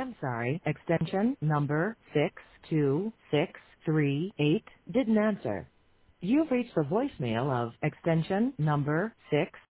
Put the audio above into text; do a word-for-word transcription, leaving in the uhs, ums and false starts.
I'm sorry, extension number six two six three eight didn't answer. You've reached the voicemail of extension number six